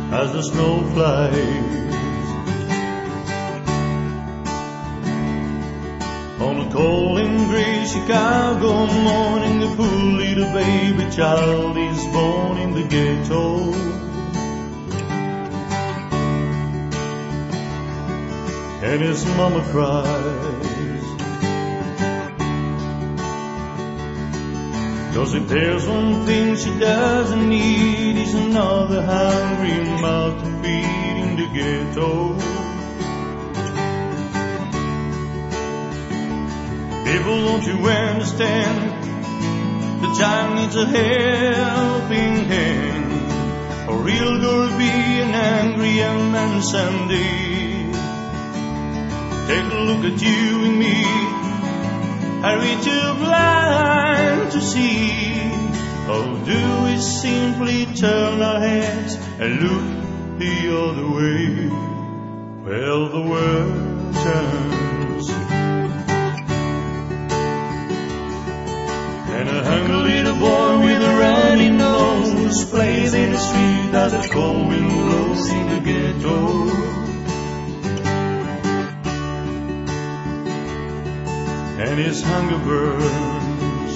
as the snow flies. On a cold and gray Chicago morning, the poor little baby child is born in the ghetto. And his mama cries, 'cause if there's one thing she doesn't need, is another hungry mouth to feed in the ghetto. People, don't you understand? The child needs a helping hand, or he'll go be an angry young man someday. Take a look at you and me. Are we too blind to see? Or do we simply turn our heads and look the other way? Well, the world turns, and a hungry little boy with a runny nose plays in the street as the cold wind blows in the ghetto. And his hunger burns,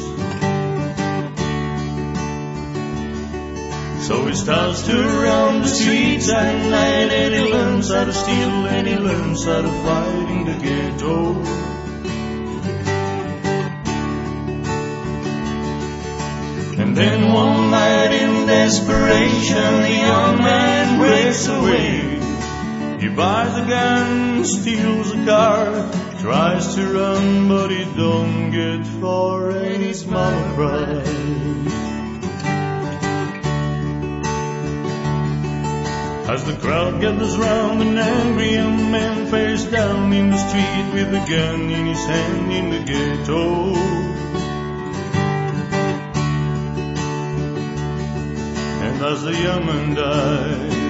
so he starts to roam the streets at night, and he learns how to steal, and he learns how to fight in the ghetto. And then one night in desperation, the young man breaks away. He buys a gun, steals a car, tries to run, but he don't get far, and his mama cries. As the crowd gathers round, an angry young man face down in the street with a gun in his hand in the ghetto. And as the young man dies,